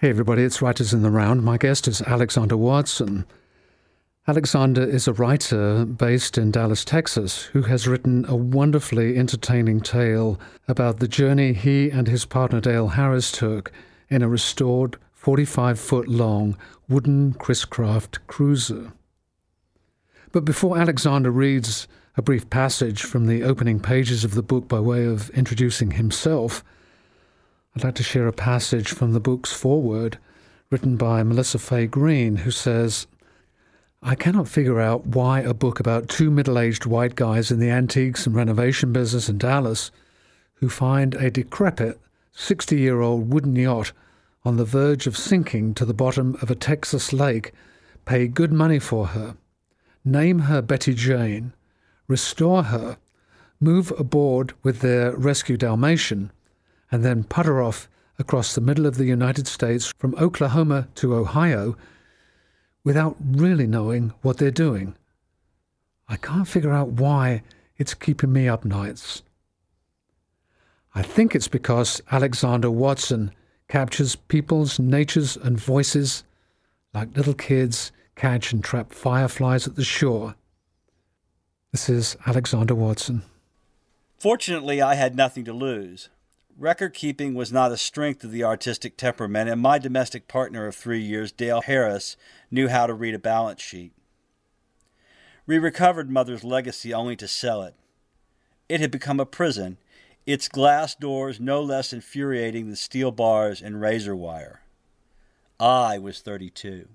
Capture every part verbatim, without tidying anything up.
Hey everybody, it's Writers in the Round. My guest is Alexander Watson. Alexander is a writer based in Dallas, Texas, who has written a wonderfully entertaining tale about the journey he and his partner Dale Harris took in a restored forty-five foot long wooden Chris Craft cruiser. But before Alexander reads a brief passage from the opening pages of the book by way of introducing himself, I'd like to share a passage from the book's foreword written by Melissa Fay Green, who says, "I cannot figure out why a book about two middle-aged white guys in the antiques and renovation business in Dallas who find a decrepit sixty-year-old wooden yacht on the verge of sinking to the bottom of a Texas lake, pay good money for her, name her Betty Jane, restore her, move aboard with their rescue Dalmatian, and then putter off across the middle of the United States from Oklahoma to Ohio without really knowing what they're doing. I can't figure out why it's keeping me up nights. I think it's because Alexander Watson captures people's natures and voices like little kids catch and trap fireflies at the shore." This is Alexander Watson. Fortunately, I had nothing to lose. Record-keeping was not a strength of the artistic temperament, and my domestic partner of three years, Dale Harris, knew how to read a balance sheet. We recovered Mother's legacy only to sell it. It had become a prison, its glass doors no less infuriating than steel bars and razor wire. I was thirty-two.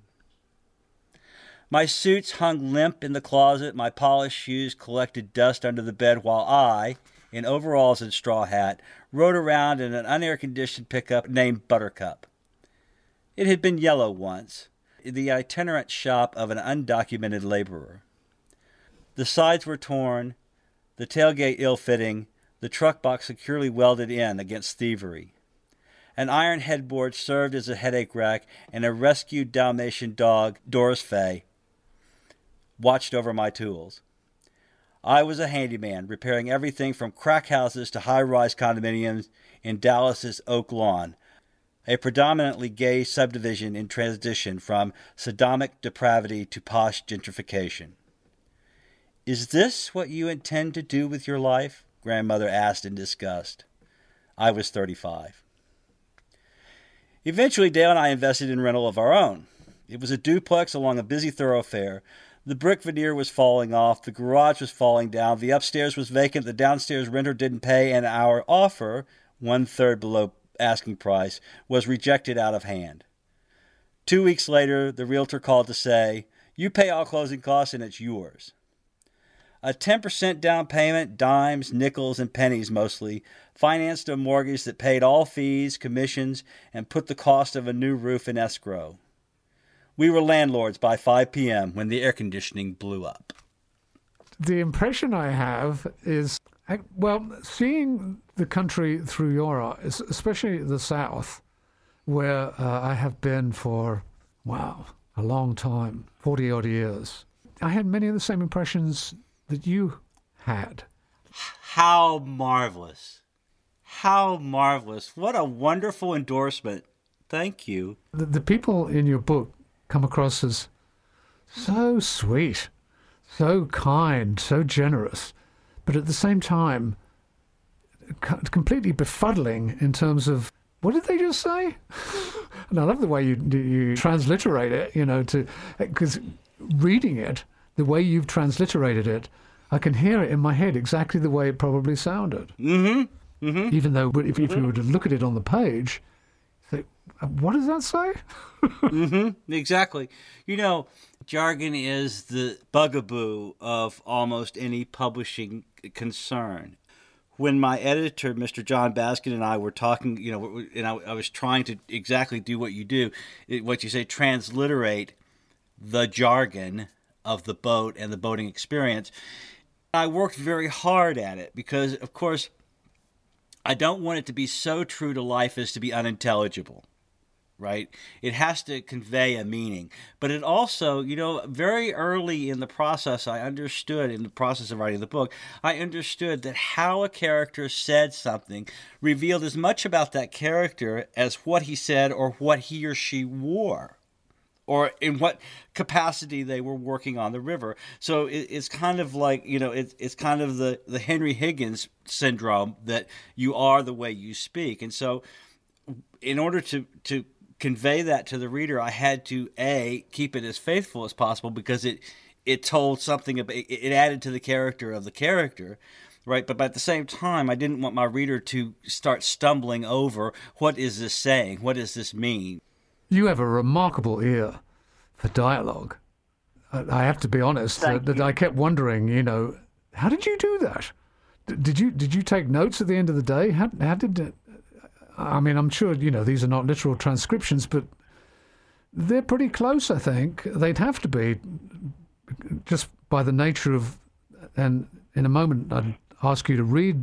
My suits hung limp in the closet, my polished shoes collected dust under the bed, while I, in overalls and straw hat, rode around in an unair-conditioned pickup named Buttercup. It had been yellow once, the itinerant shop of an undocumented laborer. The sides were torn, the tailgate ill-fitting, the truck box securely welded in against thievery. An iron headboard served as a headache rack, and a rescued Dalmatian dog, Doris Fay, watched over my tools. I was a handyman, repairing everything from crack houses to high-rise condominiums in Dallas's Oak Lawn, a predominantly gay subdivision in transition from Sodomic depravity to posh gentrification. "Is this what you intend to do with your life?" Grandmother asked in disgust. I was thirty-five. Eventually, Dale and I invested in rental of our own. It was a duplex along a busy thoroughfare. The brick veneer was falling off, the garage was falling down, the upstairs was vacant, the downstairs renter didn't pay, and our offer, one-third below asking price, was rejected out of hand. Two weeks later, the realtor called to say, "You pay all closing costs and it's yours." A ten percent down payment, dimes, nickels, and pennies mostly, financed a mortgage that paid all fees, commissions, and put the cost of a new roof in escrow. We were landlords by five p.m. when the air conditioning blew up. The impression I have is, well, seeing the country through your eyes, especially the South, where uh, I have been for, wow, a long time, forty-odd years, I had many of the same impressions that you had. How marvelous. How marvelous. What a wonderful endorsement. Thank you. The, the people in your book come across as so sweet, so kind, so generous, but at the same time, completely befuddling in terms of, what did they just say? And I love the way you you transliterate it, you know, to because reading it, the way you've transliterated it, I can hear it in my head exactly the way it probably sounded. Mm-hmm. Mm-hmm. Even though if, if you were to look at it on the page, say, what does that say? Mm-hmm. Exactly. You know, jargon is the bugaboo of almost any publishing concern. When my editor, Mister John Baskin, and I were talking, you know, and I, I was trying to exactly do what you do, what you say, transliterate the jargon of the boat and the boating experience. I worked very hard at it because, of course, I don't want it to be so true to life as to be unintelligible. right? It has to convey a meaning. But it also, you know, very early in the process, I understood, in the process of writing the book, I understood that how a character said something revealed as much about that character as what he said or what he or she wore, or in what capacity they were working on the river. So it, it's kind of like, you know, it, it's kind of the, the Henry Higgins syndrome, that you are the way you speak. And so in order to, to convey that to the reader, I had to, A, keep it as faithful as possible, because it it told something about, it added to the character of the character, right? But at the same time, I didn't want my reader to start stumbling over, what is this saying? What does this mean? You have a remarkable ear for dialogue. I have to be honest, uh, that I kept wondering, you know, how did you do that? D- did you did you take notes at the end of the day? How how did it? I mean, I'm sure, you know, these are not literal transcriptions, but they're pretty close, I think. They'd have to be, just by the nature of, and in a moment I'd ask you to read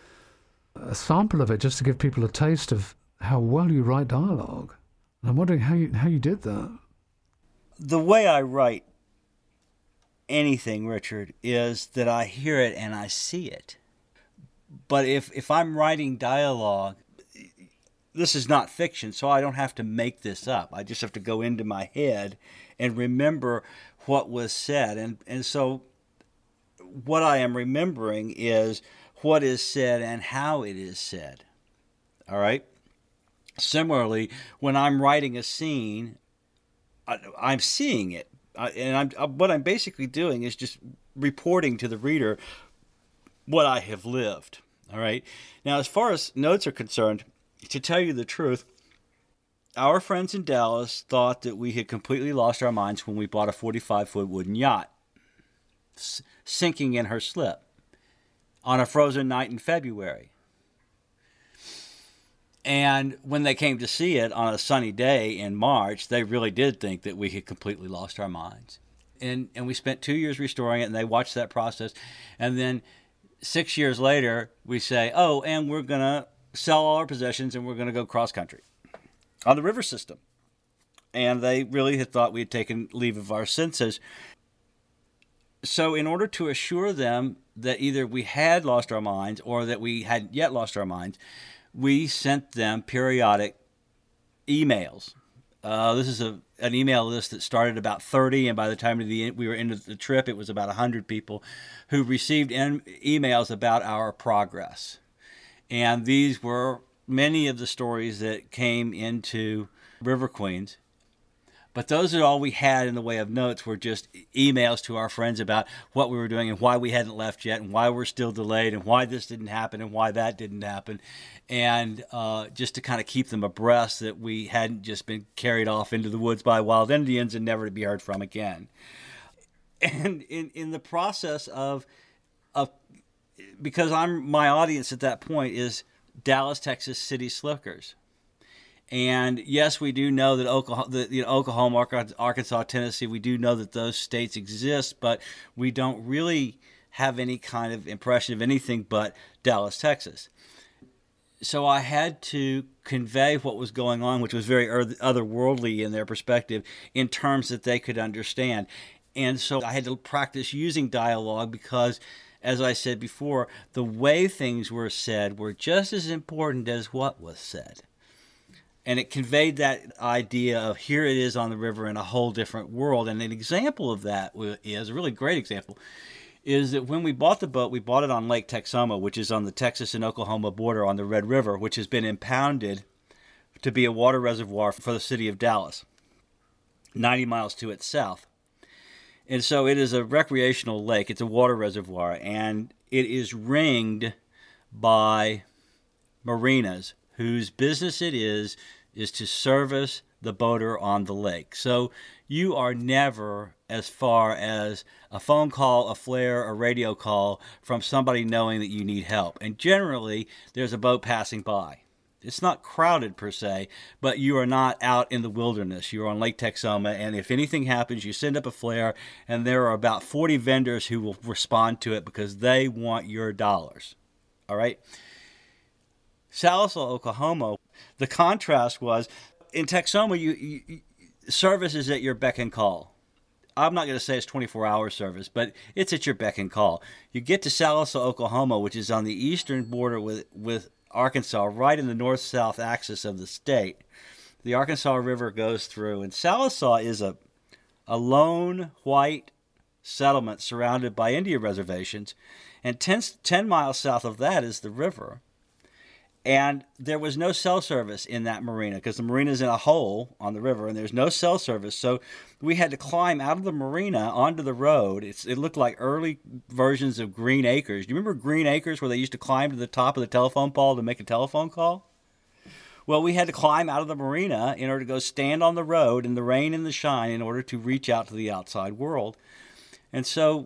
a sample of it just to give people a taste of how well you write dialogue. And I'm wondering how you, how you did that. The way I write anything, Richard, is that I hear it and I see it. But if, if I'm writing dialogue, this is not fiction, so I don't have to make this up. I just have to go into my head and remember what was said. And, and so what I am remembering is what is said and how it is said. All right? Similarly, when I'm writing a scene, I, I'm seeing it. I, and I'm, what I'm basically doing is just reporting to the reader what I have lived. All right? Now, as far as notes are concerned, to tell you the truth, our friends in Dallas thought that we had completely lost our minds when we bought a forty-five foot wooden yacht, s- sinking in her slip on a frozen night in February. And when they came to see it on a sunny day in March, they really did think that we had completely lost our minds. And and we spent two years restoring it, and they watched that process. And then six years later, we say, oh, and we're going to sell all our possessions, and we're going to go cross-country on the river system. And they really had thought we had taken leave of our senses. So in order to assure them that either we had lost our minds or that we hadn't yet lost our minds, we sent them periodic emails. Uh, this is a an email list that started about thirty, and by the time of the, we were into the trip, it was about one hundred people who received in, emails about our progress. And these were many of the stories that came into River Queens. But those are all we had in the way of notes, were just emails to our friends about what we were doing and why we hadn't left yet and why we're still delayed and why this didn't happen and why that didn't happen. And uh, just to kind of keep them abreast that we hadn't just been carried off into the woods by wild Indians and never to be heard from again. And in, in the process of, of, because I'm my audience at that point is Dallas, Texas city slickers. And yes, we do know that Oklahoma, the, you know, Oklahoma, Arkansas, Tennessee, we do know that those states exist, but we don't really have any kind of impression of anything but Dallas, Texas. So I had to convey what was going on, which was very otherworldly in their perspective, in terms that they could understand. And so I had to practice using dialogue because, as I said before, the way things were said were just as important as what was said. And it conveyed that idea of here it is on the river in a whole different world. And an example of that is, a really great example, is that when we bought the boat, we bought it on Lake Texoma, which is on the Texas and Oklahoma border on the Red River, which has been impounded to be a water reservoir for the city of Dallas, ninety miles to its south. And so it is a recreational lake. It's a water reservoir, and it is ringed by marinas whose business it is is to service the boater on the lake. So you are never as far as a phone call, a flare, a radio call from somebody knowing that you need help. And generally, there's a boat passing by. It's not crowded per se, but you are not out in the wilderness. You're on Lake Texoma, and if anything happens, you send up a flare, and there are about forty vendors who will respond to it because they want your dollars. All right? Sallisaw, Oklahoma, the contrast was in Texoma, you, you, you service is at your beck and call. I'm not going to say it's twenty-four hour service, but it's at your beck and call. You get to Sallisaw, Oklahoma, which is on the eastern border with, with Arkansas, right in the north-south axis of the state. The Arkansas River goes through, and Sallisaw is a, a lone white settlement surrounded by Indian reservations, and ten, ten miles south of that is the river. And there was no cell service in that marina because the marina is in a hole on the river, and there's no cell service. So we had to climb out of the marina onto the road. It's, it looked like early versions of Green Acres. Do you remember Green Acres where they used to climb to the top of the telephone pole to make a telephone call? Well, we had to climb out of the marina in order to go stand on the road in the rain and the shine in order to reach out to the outside world. And so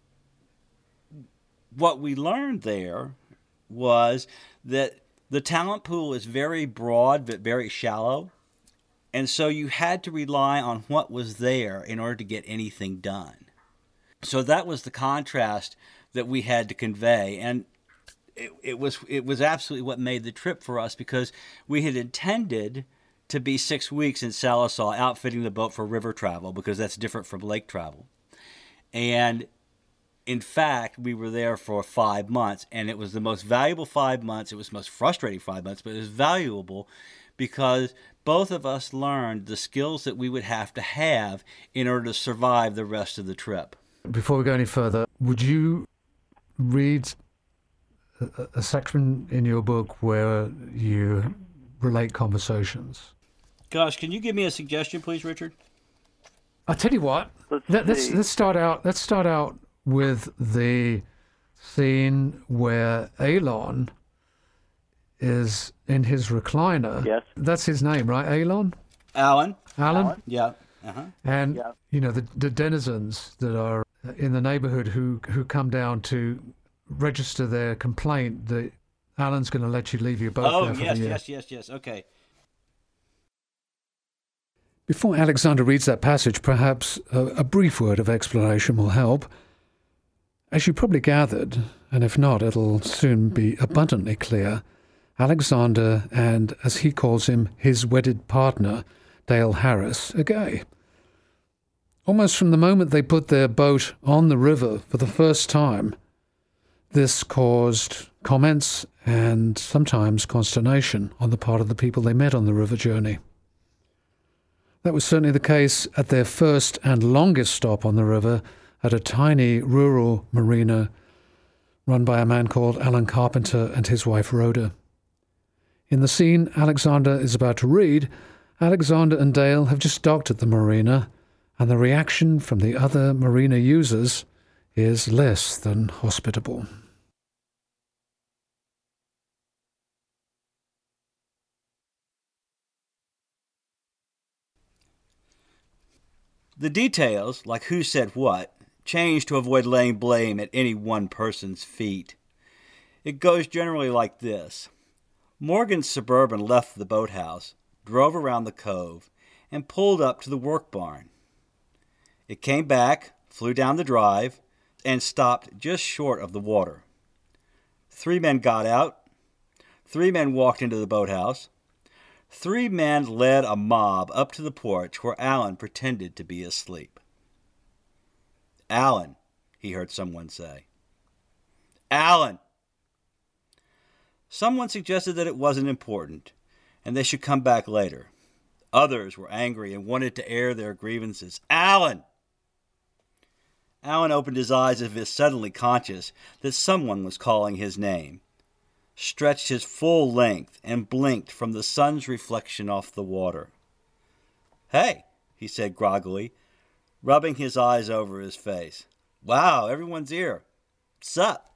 what we learned there was that the talent pool is very broad but very shallow, and so you had to rely on what was there in order to get anything done. So that was the contrast that we had to convey, and it, it was it was absolutely what made the trip for us, because we had intended to be six weeks in Sallisaw outfitting the boat for river travel, because that's different from lake travel. And in fact, we were there for five months, and it was the most valuable five months. It was the most frustrating five months, but it was valuable because both of us learned the skills that we would have to have in order to survive the rest of the trip. Before we go any further, would you read a, a section in your book where you relate conversations? Gosh, can you give me a suggestion, please, Richard? I'll tell you what. Let's, Let, let's let's start out. Let's start out with the scene where Alon is in his recliner. Yes. That's his name, right? Alon? Alan? Alan? Alan? Yeah. Uh-huh. And, Yeah. you know, the, the denizens that are in the neighborhood who, who come down to register their complaint that Alan's going to let you leave your boat Oh, there for yes, the year. yes, yes, yes. Okay. Before Alexander reads that passage, perhaps a, a brief word of explanation will help. As you probably gathered, and if not, it'll soon be abundantly clear, Alexander and, as he calls him, his wedded partner, Dale Harris, are gay. Almost from the moment they put their boat on the river for the first time, this caused comments and sometimes consternation on the part of the people they met on the river journey. That was certainly the case at their first and longest stop on the river, at a tiny rural marina run by a man called Alan Carpenter and his wife Rhoda. In the scene Alexander is about to read, Alexander and Dale have just docked at the marina, and the reaction from the other marina users is less than hospitable. The details, like who said what, change to avoid laying blame at any one person's feet. It goes generally like this. Morgan's Suburban left the boathouse, drove around the cove, and pulled up to the work barn. It came back, flew down the drive, and stopped just short of the water. Three men got out. Three men walked into the boathouse. Three men led a mob up to the porch where Alan pretended to be asleep. Alan, he heard someone say. Alan! Someone suggested that it wasn't important, and they should come back later. Others were angry and wanted to air their grievances. Alan! Alan opened his eyes as if suddenly conscious that someone was calling his name, stretched his full length, and blinked from the sun's reflection off the water. Hey, he said groggily, rubbing his eyes over his face. Wow, everyone's here. Sup?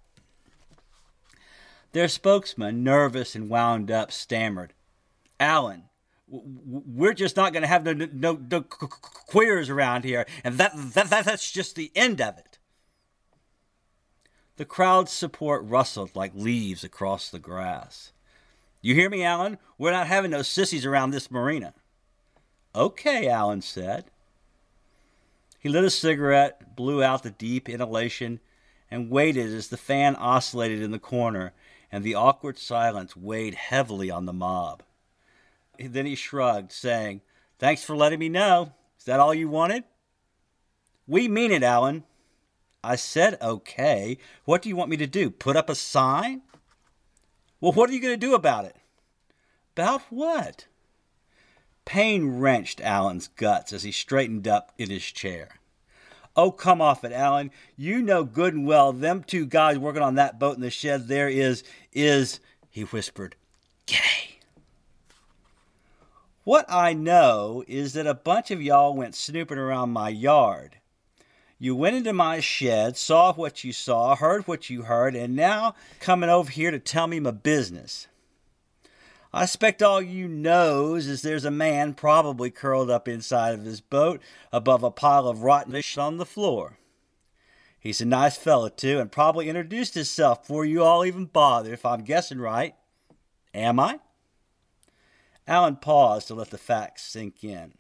Their spokesman, nervous and wound up, stammered. Alan, we're just not going to have no, no, no queers around here, and that, that, that that's just the end of it. The crowd's support rustled like leaves across the grass. You hear me, Alan? We're not having no sissies around this marina. Okay, Alan said. He lit a cigarette, blew out the deep inhalation, and waited as the fan oscillated in the corner and the awkward silence weighed heavily on the mob. then he shrugged, saying, "Thanks for letting me know. Is that all you wanted?" "We mean it, Alan." I said, "Okay. What do you want me to do? Put up a sign?" "Well, what are you going to do about it?" "About what?" Pain wrenched Alan's guts as he straightened up in his chair. "Oh, come off it, Alan. You know good and well them two guys working on that boat in the shed there is, is, he whispered, gay. What I know is that a bunch of y'all went snooping around my yard. You went into my shed, saw what you saw, heard what you heard, and now coming over here to tell me my business. I expect all you knows is there's a man probably curled up inside of his boat above a pile of rotten fish on the floor. He's a nice fella, too, and probably introduced himself before you all even bothered, if I'm guessing right. Am I?" Alan paused to let the facts sink in.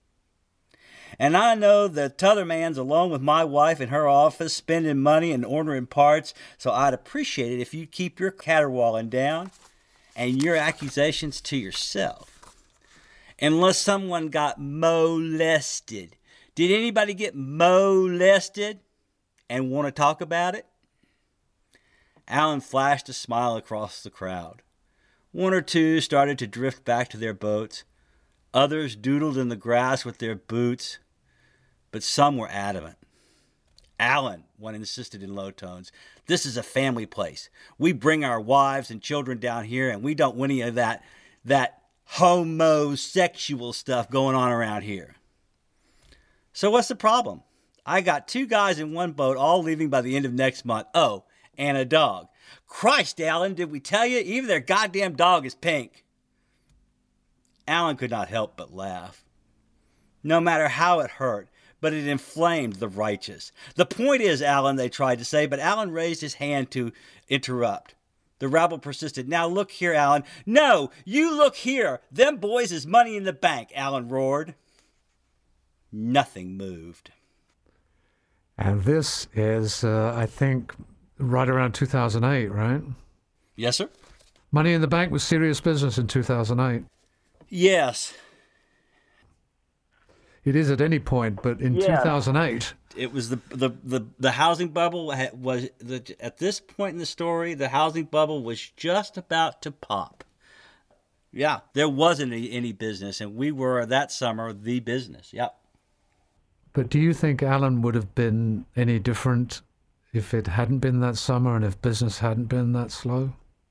"And I know that t'other man's alone with my wife in her office spending money and ordering parts, so I'd appreciate it if you'd keep your caterwauling down and your accusations to yourself. Unless someone got molested. Did anybody get molested and want to talk about it?" Alan flashed a smile across the crowd. One or two started to drift back to their boats. Others doodled in the grass with their boots. But some were adamant. "Alan," one insisted in low tones, "this is a family place. We bring our wives and children down here, and we don't want any of that, that homosexual stuff going on around here." "So what's the problem? I got two guys in one boat all leaving by the end of next month. Oh, and a dog. Christ, Alan, did we tell you? Even their goddamn dog is pink." Alan could not help but laugh. No matter how it hurt, but it inflamed the righteous. "The point is, Alan," they tried to say, but Alan raised his hand to interrupt. The rabble persisted. "Now look here, Alan." "No, you look here. Them boys is money in the bank," Alan roared. Nothing moved. And this is, uh, I think, right around two thousand eight, right? Yes, sir. Money in the Bank was serious business in two thousand eight. Yes. It is at any point, but in yeah. two thousand eight... It was the, the, the, the housing bubble was, the, at this point in the story, the housing bubble was just about to pop. Yeah, there wasn't any, any business, and we were, that summer, the business. Yep. But do you think Alan would have been any different if it hadn't been that summer and if business hadn't been that slow?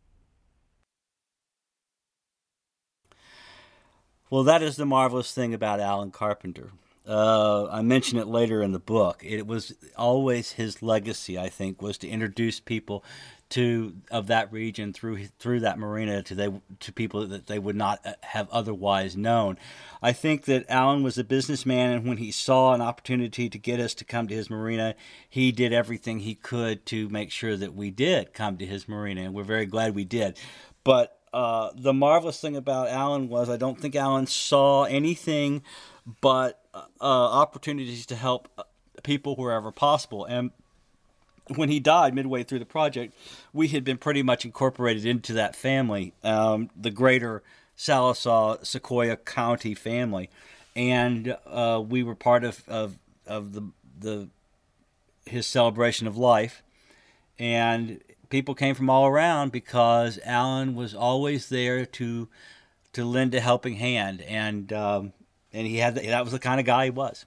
Well, that is the marvelous thing about Alan Carpenter. Uh, I mention it later in the book. It was always his legacy, I think, was to introduce people to of that region through through that marina to they to people that they would not have otherwise known. I think that Alan was a businessman, and when he saw an opportunity to get us to come to his marina, he did everything he could to make sure that we did come to his marina, and we're very glad we did. But uh, the marvelous thing about Alan was I don't think Alan saw anything but uh, opportunities to help people wherever possible. And when he died midway through the project, we had been pretty much incorporated into that family, um, the greater Sallisaw Sequoia County family, and uh, we were part of of, of the the his celebration of life. And people came from all around because Alan was always there to to lend a helping hand, and um, and he had the, that was the kind of guy he was.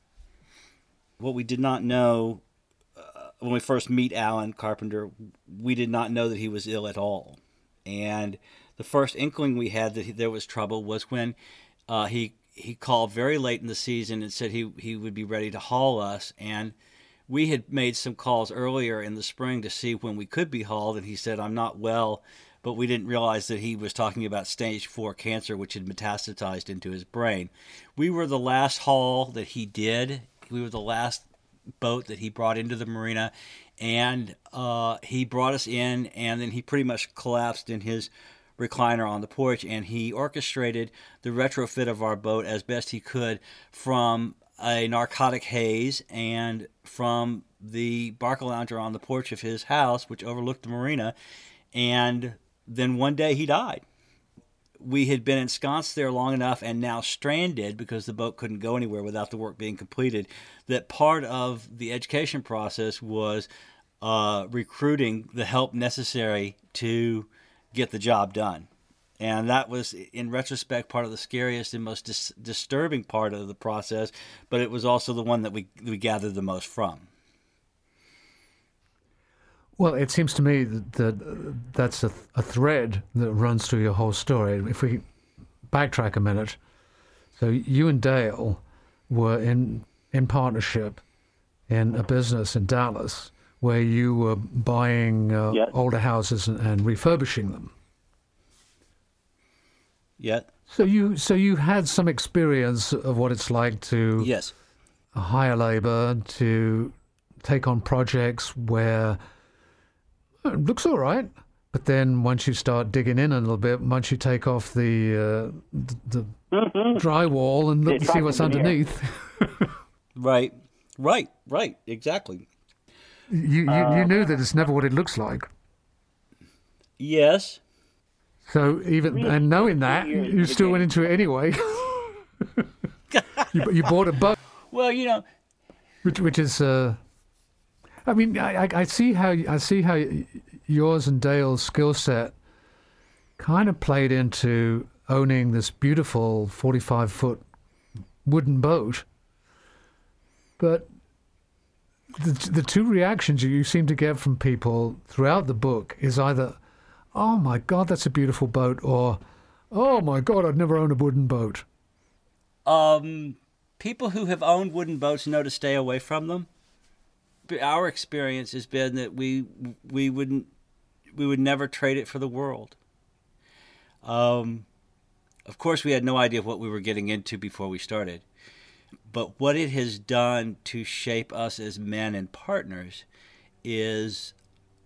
What we did not know uh, when we first meet Alan Carpenter, we did not know that he was ill at all, and the first inkling we had that he, there was trouble was when uh, he he called very late in the season and said he he would be ready to haul us, and we had made some calls earlier in the spring to see when we could be hauled, and he said, "I'm not well," but we didn't realize that he was talking about stage four cancer, which had metastasized into his brain. We were the last haul that he did. We were the last boat that he brought into the marina, and uh, he brought us in, and then he pretty much collapsed in his recliner on the porch, and he orchestrated the retrofit of our boat as best he could from a narcotic haze and from the Barca Lounger on the porch of his house, which overlooked the marina. And then one day he died. we had been ensconced there long enough and now stranded because the boat couldn't go anywhere without the work being completed, that part of the education process was uh, recruiting the help necessary to get the job done. And that was, in retrospect, part of the scariest and most dis- disturbing part of the process, but it was also the one that we, we gathered the most from. Well, it seems to me that, that that's a, a thread that runs through your whole story. If we backtrack a minute, so you and Dale were in in partnership in a business in Dallas where you were buying uh, yes. older houses and, and refurbishing them. Yeah. So you so you had some experience of what it's like to yes. hire labor, to take on projects where it looks all right, but then once you start digging in a little bit, once you take off the uh, the mm-hmm. drywall and look and see what's underneath. Right, right, right, exactly. You you, uh, you knew that it's never what it looks like. Yes. So even really? and knowing that, you still went into it anyway. you, you bought a boat. Well, you know, which which is. Uh, I mean, I, I see how I see how yours and Dale's skill set kind of played into owning this beautiful forty-five foot wooden boat, but the the two reactions you seem to get from people throughout the book is either, "Oh my God, that's a beautiful boat," or, "Oh my God, I'd never owned a wooden boat." Um, people who have owned wooden boats know to stay away from them. Our experience has been that we we wouldn't we would never trade it for the world. Um, of course, we had no idea what we were getting into before we started, but what it has done to shape us as men and partners is,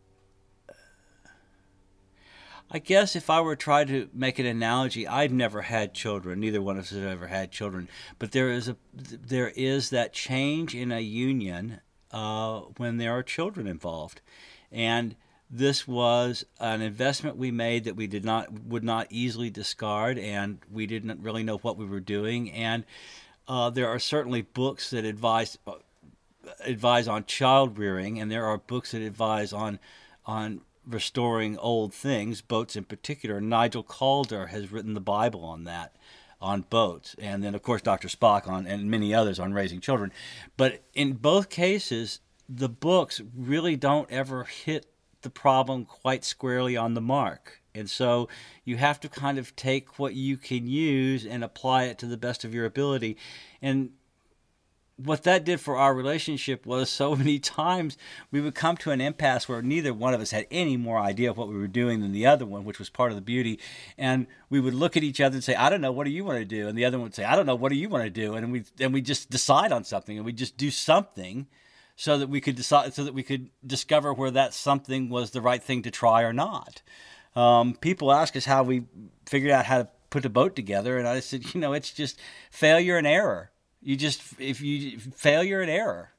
I guess, if I were to try to make an analogy, I've never had children. Neither one of us has ever had children, but there is a there is that change in a union. Uh, when there are children involved, and this was an investment we made that we did not would not easily discard, and we didn't really know what we were doing. And uh, there are certainly books that advise uh, advise on child rearing, and there are books that advise on on restoring old things, boats in particular. Nigel Calder has written the Bible on that. On boats, and then of course Doctor Spock on, and many others on raising children. But in both cases, the books really don't ever hit the problem quite squarely on the mark. And so you have to kind of take what you can use and apply it to the best of your ability. And what that did for our relationship was so many times we would come to an impasse where neither one of us had any more idea of what we were doing than the other one, which was part of the beauty. And we would look at each other and say, "I don't know, what do you want to do?" And the other one would say, "I don't know, what do you want to do?" And we and we just decide on something, and we just do something so that we could decide, so that we could discover where that something was the right thing to try or not. Um, people ask us how we figured out how to put a boat together, and I said, you know, it's just failure and error. You just, if you, failure and error.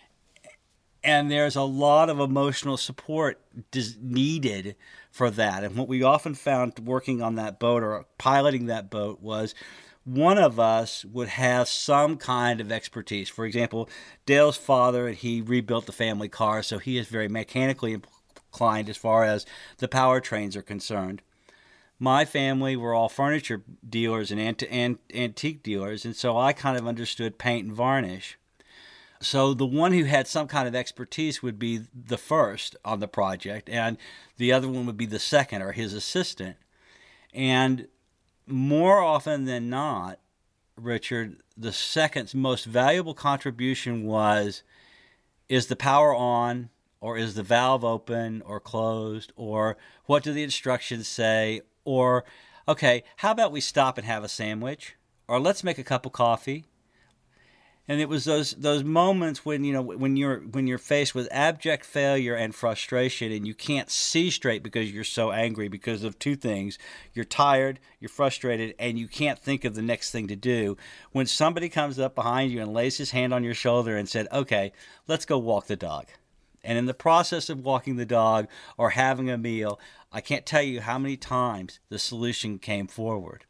And there's a lot of emotional support needed for that. And what we often found working on that boat or piloting that boat was one of us would have some kind of expertise. For example, Dale's father, he rebuilt the family car, so he is very mechanically inclined as far as the powertrains are concerned. My family were all furniture dealers and ant- ant- antique dealers, and so I kind of understood paint and varnish. So the one who had some kind of expertise would be the first on the project, and the other one would be the second or his assistant. And more often than not, Richard, the second's most valuable contribution was, is the power on, or is the valve open or closed, or what do the instructions say? Or, okay, how about we stop and have a sandwich? Or let's make a cup of coffee. And it was those those moments when, you know, when you're when you're faced with abject failure and frustration and you can't see straight because you're so angry because of two things. You're tired, you're frustrated, and you can't think of the next thing to do. When somebody comes up behind you and lays his hand on your shoulder and said, "Okay, let's go walk the dog." And in the process of walking the dog or having a meal, I can't tell you how many times the solution came forward.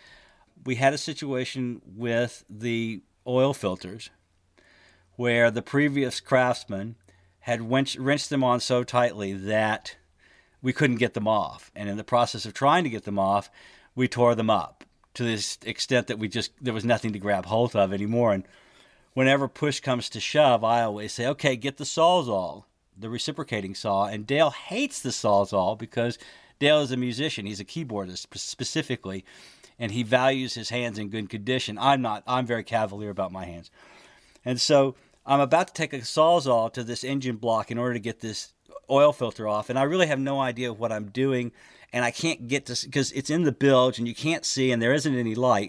We had a situation with the oil filters where the previous craftsman had wrenched, wrenched them on so tightly that we couldn't get them off. And in the process of trying to get them off, we tore them up to this extent that we just there was nothing to grab hold of anymore. And whenever push comes to shove, I always say, okay, get the Sawzall, the reciprocating saw. And Dale hates the Sawzall because Dale is a musician. He's a keyboardist specifically, and he values his hands in good condition. I'm not. I'm very cavalier about my hands. And so I'm about to take a Sawzall to this engine block in order to get this oil filter off, and I really have no idea what I'm doing, and I can't get to, because it's in the bilge and you can't see and there isn't any light.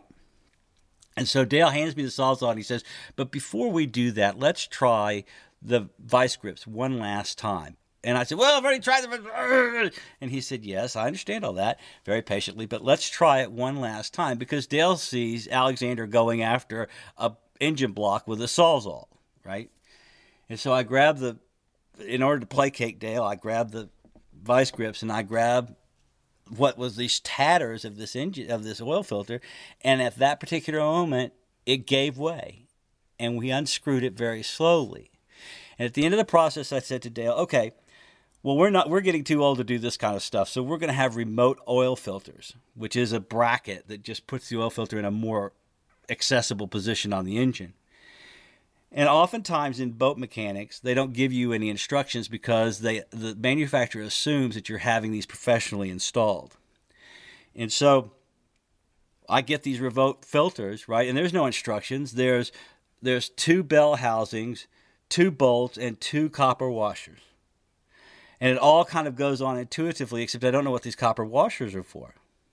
And so Dale hands me the Sawzall and he says, but before we do that, let's try the vice grips one last time. And I said, well, I've already tried them. And he said, yes, I understand all that, very patiently, but let's try it one last time, because Dale sees Alexander going after a engine block with a Sawzall, right? And so I grabbed the, in order to placate Dale, I grabbed the vice grips and I grabbed what was these tatters of this engine, of this oil filter, and at that particular moment, it gave way, and we unscrewed it very slowly. And at the end of the process, I said to Dale, okay, well, we're not, we're getting too old to do this kind of stuff, so we're going to have remote oil filters, which is a bracket that just puts the oil filter in a more accessible position on the engine. And oftentimes in boat mechanics, they don't give you any instructions because they the manufacturer assumes that you're having these professionally installed. And so I get these remote filters, right? And there's no instructions. There's there's two bell housings, two bolts, and two copper washers. And it all kind of goes on intuitively, except I don't know what these copper washers are for.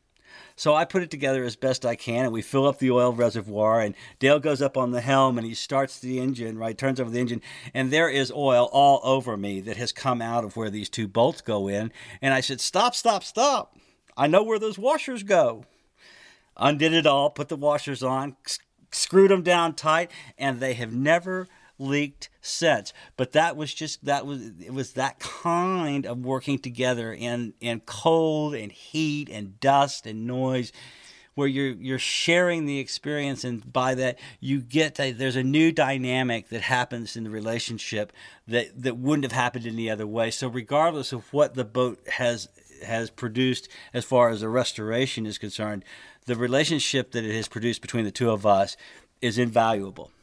So I put it together as best I can, and we fill up the oil reservoir, and Dale goes up on the helm, and he starts the engine, right, turns over the engine, and there is oil all over me that has come out of where these two bolts go in. And I said, stop, stop, stop. I know where those washers go. Undid it all, put the washers on, screwed them down tight, and they have never leaked since. But that was just that was it was that kind of working together in in cold and heat and dust and noise, where you're you're sharing the experience, and by that you get to, there's a new dynamic that happens in the relationship that that wouldn't have happened any other way. So regardless of what the boat has has produced as far as the restoration is concerned, the relationship that it has produced between the two of us is invaluable.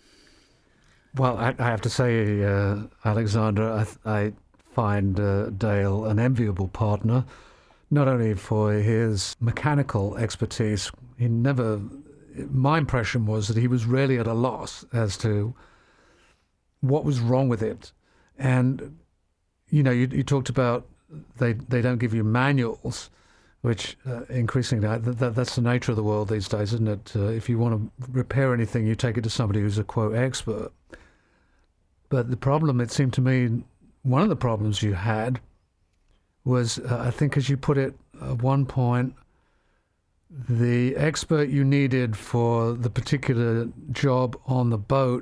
Well, I, I have to say, uh, Alexander, I, I find uh, Dale an enviable partner, not only for his mechanical expertise. He never, my impression was that he was really at a loss as to what was wrong with it. And, you know, you, you talked about they, they don't give you manuals, which uh, increasingly, that, that's the nature of the world these days, isn't it? Uh, if you want to repair anything, you take it to somebody who's a, quote, expert. But the problem, it seemed to me, one of the problems you had was, uh, I think as you put it at one point, the expert you needed for the particular job on the boat,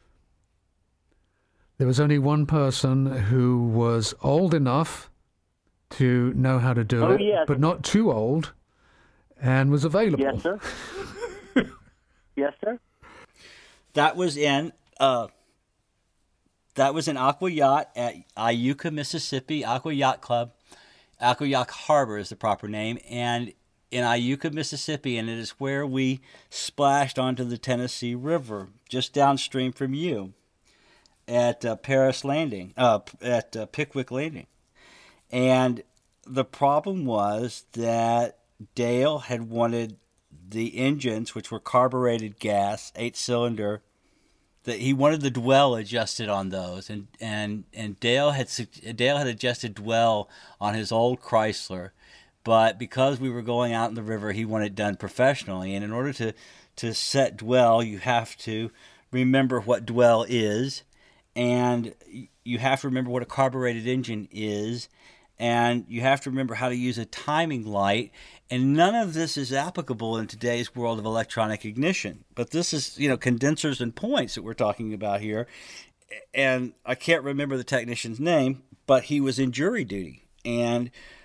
there was only one person who was old enough to know how to do oh, it, yes. but not too old, and was available. Yes, sir. Yes, sir. That was in... Uh... That was an Aqua Yacht at Iuka, Mississippi, Aqua Yacht Club. Aqua Yacht Harbor is the proper name. And in Iuka, Mississippi, and it is where we splashed onto the Tennessee River, just downstream from you, at uh, Paris Landing, uh, at uh, Pickwick Landing. And the problem was that Dale had wanted the engines, which were carbureted gas, eight-cylinder, that he wanted the dwell adjusted on those, and and and Dale had Dale had adjusted dwell on his old Chrysler, but because we were going out in the river, he wanted it done professionally. And in order to to set dwell, you have to remember what dwell is, and you have to remember what a carbureted engine is, and you have to remember how to use a timing light. And none of this is applicable in today's world of electronic ignition. But this is, you know, condensers and points that we're talking about here. And I can't remember the technician's name, but he was in jury duty. And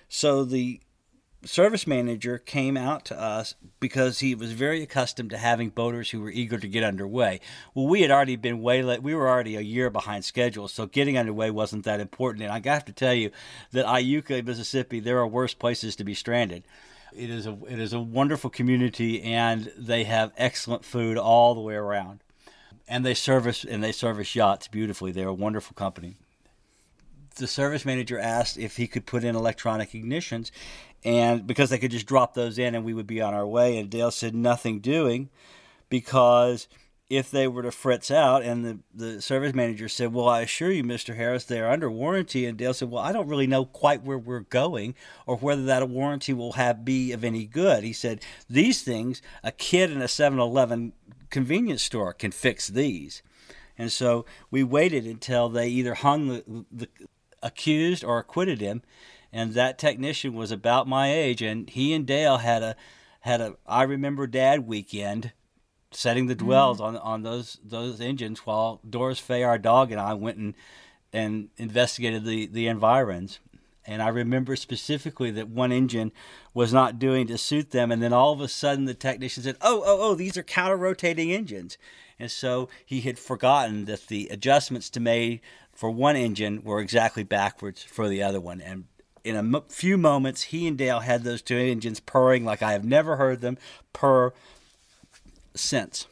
So the service manager came out to us because he was very accustomed to having boaters who were eager to get underway. Well, we had already been way late. We were already a year behind schedule, so getting underway wasn't that important. And I have to tell you that Iuka, Mississippi, there are worse places to be stranded. It is a it is a wonderful community, and they have excellent food all the way around. And they service and they service yachts beautifully. They're a wonderful company. The service manager asked if he could put in electronic ignitions, and because they could just drop those in and we would be on our way. And Dale said nothing doing, because if they were to fritz out, and the, the service manager said, well, I assure you, Mister Harris, they are under warranty. And Dale said, well, I don't really know quite where we're going or whether that warranty will have be of any good. He said, these things, a kid in a seven eleven convenience store can fix these. And so we waited until they either hung the, the accused or acquitted him. And that technician was about my age, and he and Dale had a had a I Remember Dad weekend setting the dwells mm. on on those those engines, while Doris Faye, our dog, and I went and and investigated the the environs. And I remember specifically that one engine was not doing to suit them, and then all of a sudden the technician said, "Oh, oh, oh, these are counter-rotating engines." And so he had forgotten that the adjustments to made for one engine were exactly backwards for the other one. And in a m- few moments, he and Dale had those two engines purring like I have never heard them purr since.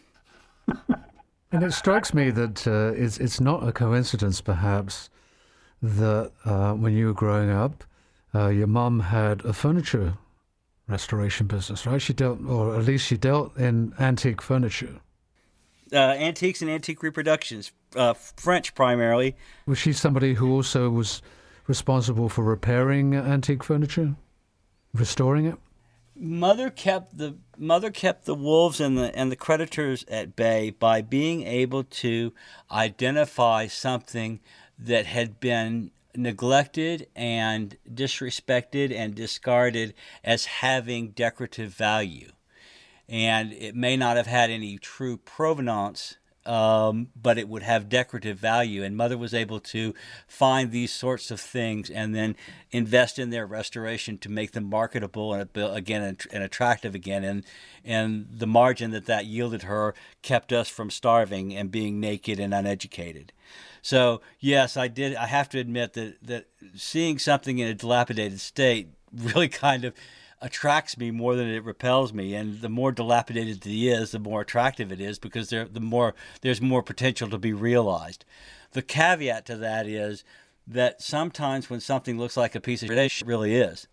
And it strikes me that uh, it's it's not a coincidence, perhaps, that uh, when you were growing up, uh, your mum had a furniture restoration business, right? She dealt, or at least she dealt in antique furniture. Uh, antiques and antique reproductions, uh, French primarily. Was she somebody who also was responsible for repairing antique furniture, restoring it? Mother kept the mother kept the wolves and the and the creditors at bay by being able to identify something that had been neglected and disrespected and discarded as having decorative value. And it may not have had any true provenance, um, but it would have decorative value. And Mother was able to find these sorts of things and then invest in their restoration to make them marketable and again and attractive again. And and the margin that that yielded her kept us from starving and being naked and uneducated. So yes, I did. I have to admit that that seeing something in a dilapidated state really kind of attracts me more than it repels me. And the more dilapidated it is, the more attractive it is, because there the more there's more potential to be realized. The caveat to that is that sometimes when something looks like a piece of shit, it really is.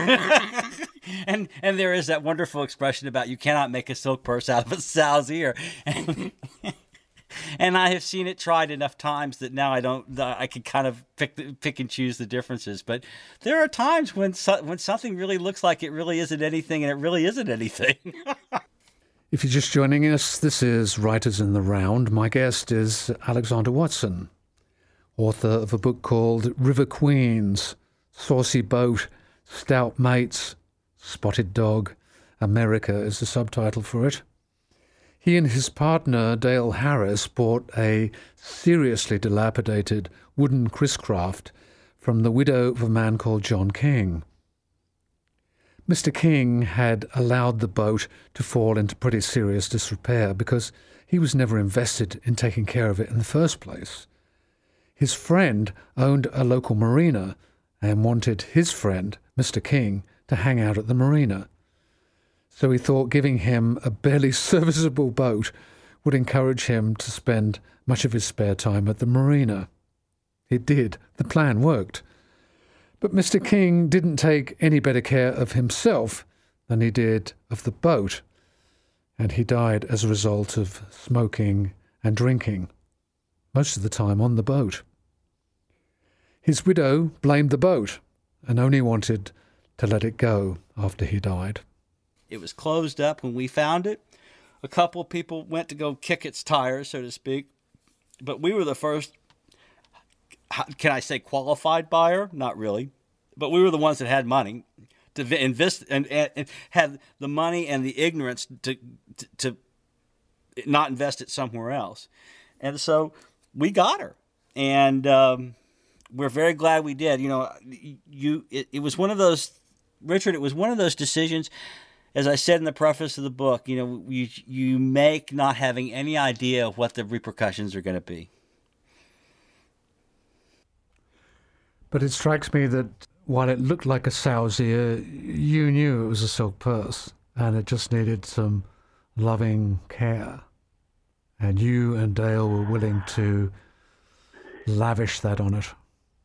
and and there is that wonderful expression about you cannot make a silk purse out of a sow's ear. And, and I have seen it tried enough times that now I don't. I can kind of pick pick and choose the differences. But there are times when so, when something really looks like it really isn't anything, and it really isn't anything. If you're just joining us, this is Writers in the Round. My guest is Alexander Watson, author of a book called River Queens, Saucy Boat, Stout Mates, Spotted Dog, America is the subtitle for it. He and his partner, Dale Harris, bought a seriously dilapidated wooden Chris-Craft from the widow of a man called John King. Mister King had allowed the boat to fall into pretty serious disrepair because he was never invested in taking care of it in the first place. His friend owned a local marina and wanted his friend, Mister King, to hang out at the marina. So he thought giving him a barely serviceable boat would encourage him to spend much of his spare time at the marina. It did. The plan worked. But Mister King didn't take any better care of himself than he did of the boat, and he died as a result of smoking and drinking, most of the time on the boat. His widow blamed the boat and only wanted to let it go after he died. It was closed up when we found it. A couple of people went to go kick its tires, so to speak. But we were the first, can I say qualified buyer? Not really. But we were the ones that had money to invest and, and, and had the money and the ignorance to, to, to not invest it somewhere else. And so we got her. And um, we're very glad we did. You know, you it, it was one of those, Richard, it was one of those decisions, as I said in the preface of the book, you know, you, you make not having any idea of what the repercussions are going to be. But it strikes me that while it looked like a sow's ear, you knew it was a silk purse, and it just needed some loving care. And you and Dale were willing to lavish that on it.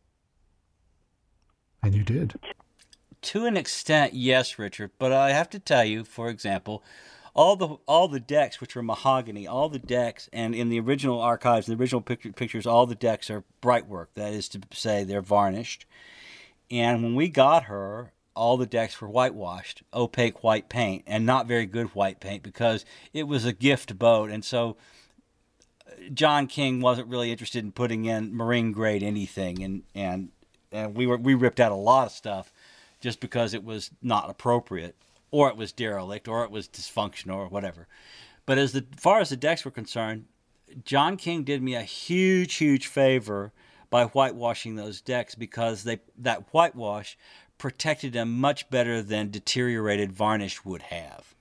And you did. To an extent, yes, Richard. But I have to tell you, for example, all the all the decks, which were mahogany, all the decks, and in the original archives, in the original picture, pictures, all the decks are bright work. That is to say, they're varnished. And when we got her, all the decks were whitewashed, opaque white paint, and not very good white paint because it was a gift boat. And so John King wasn't really interested in putting in marine grade anything, and and and we were we ripped out a lot of stuff just because it was not appropriate, or it was derelict, or it was dysfunctional, or whatever. But as the, far as the decks were concerned, John King did me a huge, huge favor by whitewashing those decks because they that whitewash protected them much better than deteriorated varnish would have.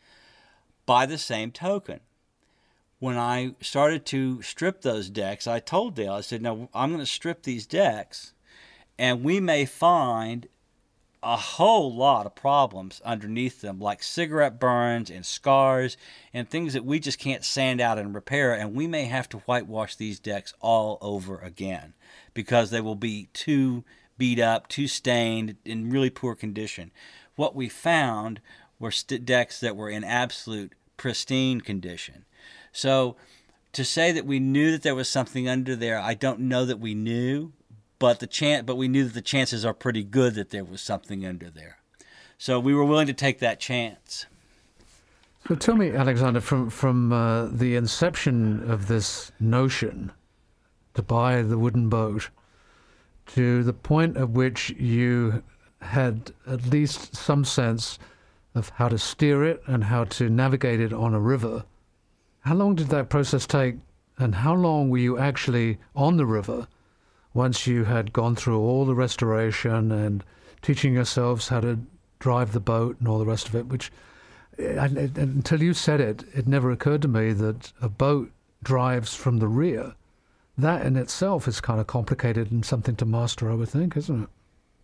By the same token, when I started to strip those decks, I told Dale, I said, no, I'm going to strip these decks, and we may find a whole lot of problems underneath them, like cigarette burns and scars and things that we just can't sand out and repair, and we may have to whitewash these decks all over again because they will be too beat up, too stained, in really poor condition. What we found were st- decks that were in absolute pristine condition. So to say that we knew that there was something under there, I don't know that we knew, but the chan- but we knew that the chances are pretty good that there was something under there. So we were willing to take that chance. So tell me, Alexander, from, from uh, the inception of this notion to buy the wooden boat to the point at which you had at least some sense of how to steer it and how to navigate it on a river, how long did that process take, and how long were you actually on the river once you had gone through all the restoration and teaching yourselves how to drive the boat and all the rest of it, which, and, and, until you said it, it never occurred to me that a boat drives from the rear. That in itself is kind of complicated and something to master, I would think, isn't it?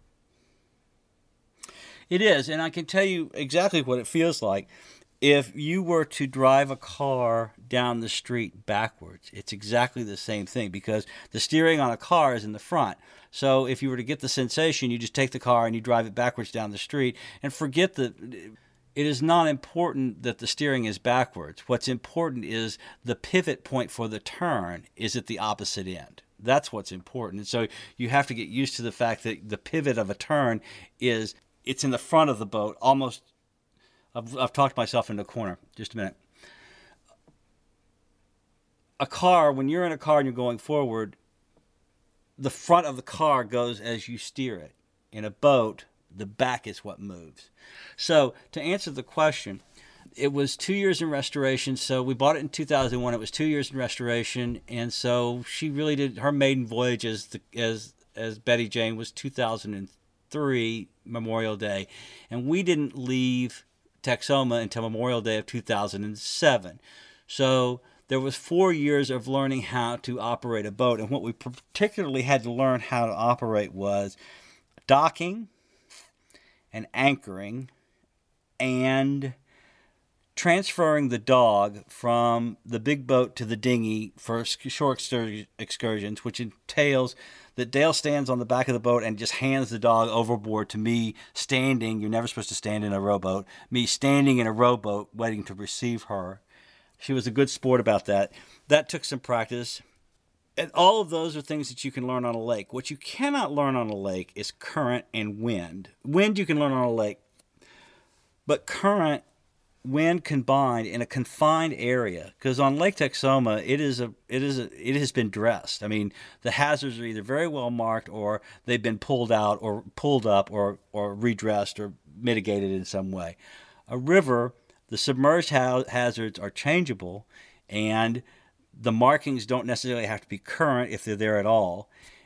It is, and I can tell you exactly what it feels like. If you were to drive a car down the street backwards, it's exactly the same thing because the steering on a car is in the front. So if you were to get the sensation, you just take the car and you drive it backwards down the street and forget that it is not important that the steering is backwards. What's important is the pivot point for the turn is at the opposite end. That's what's important. And so you have to get used to the fact that the pivot of a turn is, it's in the front of the boat, almost. I've, I've talked myself into a corner. Just a minute. A car, when you're in a car and you're going forward, the front of the car goes as you steer it. In a boat, the back is what moves. So to answer the question, it was two years in restoration. So we bought it in two thousand one. It was two years in restoration. And so she really did, her maiden voyage as, the, as, as Betty Jane was two thousand three, Memorial Day. And we didn't leave Texoma until Memorial Day of two thousand seven. So there was four years of learning how to operate a boat. And what we particularly had to learn how to operate was docking and anchoring and transferring the dog from the big boat to the dinghy for shore excursions, which entails that Dale stands on the back of the boat and just hands the dog overboard to me standing. You're never supposed to stand in a rowboat. Me standing in a rowboat waiting to receive her. She was a good sport about that. That took some practice. And all of those are things that you can learn on a lake. What you cannot learn on a lake is current and wind. Wind you can learn on a lake. But current, wind combined in a confined area, because on Lake Texoma it is a it is a, it has been dressed. I mean, the hazards are either very well marked or they've been pulled out or pulled up or or redressed or mitigated in some way. A river, the submerged ha- hazards are changeable, and the markings don't necessarily have to be current if they're there at all.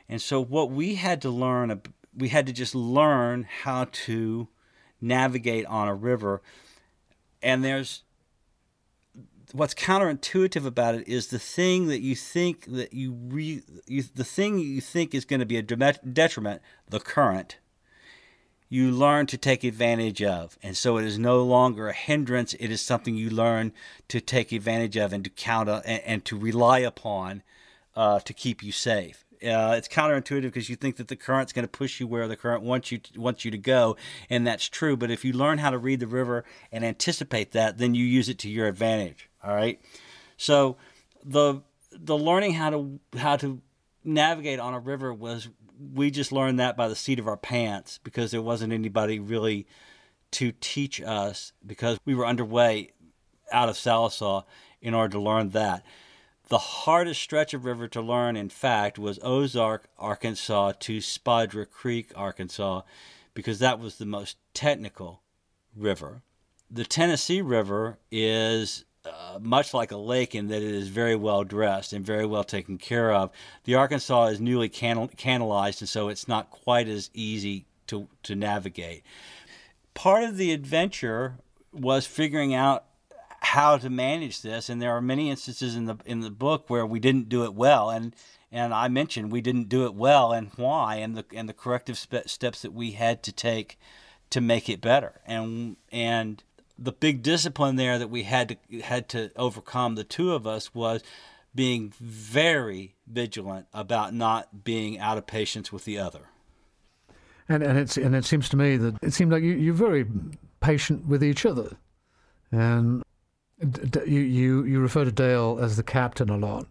And so what we had to learn, we had to just learn how to navigate on a river. And there's, what's counterintuitive about it is the thing that you think that you, re, you the thing you think is going to be a detriment, the current, you learn to take advantage of. And so it is no longer a hindrance. It is something you learn to take advantage of and to count on, and, and to rely upon uh, to keep you safe. Uh, it's counterintuitive because you think that the current's going to push you where the current wants you to, wants you to go, and that's true. But if you learn how to read the river and anticipate that, then you use it to your advantage. All right. So the the learning how to how to navigate on a river was, we just learned that by the seat of our pants, because there wasn't anybody really to teach us, because we were underway out of Sallisaw in order to learn that. The hardest stretch of river to learn, in fact, was Ozark, Arkansas to Spadra Creek, Arkansas, because that was the most technical river. The Tennessee River is uh, much like a lake in that it is very well dressed and very well taken care of. The Arkansas is newly canal- canalized, and so it's not quite as easy to, to navigate. Part of the adventure was figuring out how to manage this, and there are many instances in the in the book where we didn't do it well, and and I mentioned we didn't do it well and why, and the and the corrective spe- steps that we had to take to make it better, and and the big discipline there that we had to had to overcome, the two of us, was being very vigilant about not being out of patience with the other. And and it's and it seems to me that it seemed like you, you're very patient with each other, and you you you refer to Dale as the captain a lot,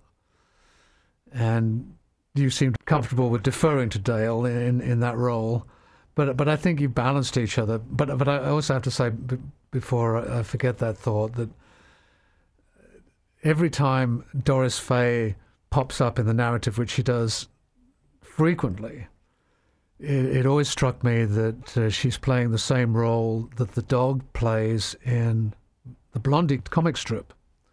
and you seem comfortable with deferring to Dale in in that role, but but I think you balanced each other. But but I also have to say, b- before I forget that thought, that every time Doris Fay pops up in the narrative, which she does frequently, it, it always struck me that uh, she's playing the same role that the dog plays in the Blondie comic strip.